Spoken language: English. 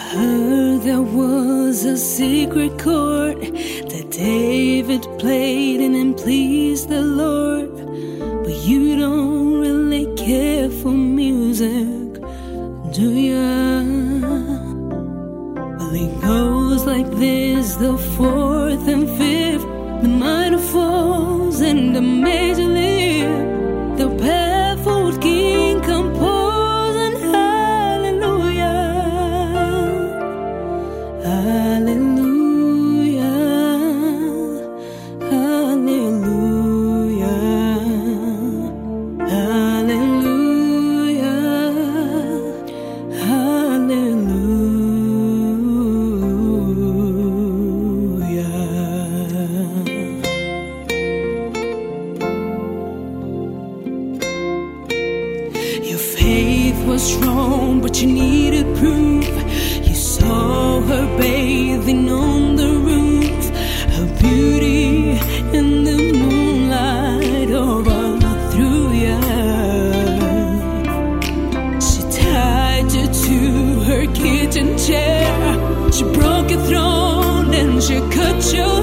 Heard there was a secret chord that David played and pleased the Lord. But you don't really care for music, do ya? Well, it goes like this: the fourth and fifth, the minor falls and the major lift, the baffled king composing hallelujah, hallelujah, hallelujah, hallelujah, hallelujah. Your faith was strong, but you needed proof. You saw her bathing on the roof, her beauty in the moonlight overthrew you. She tied you to her kitchen chair, she broke your throne and she cut you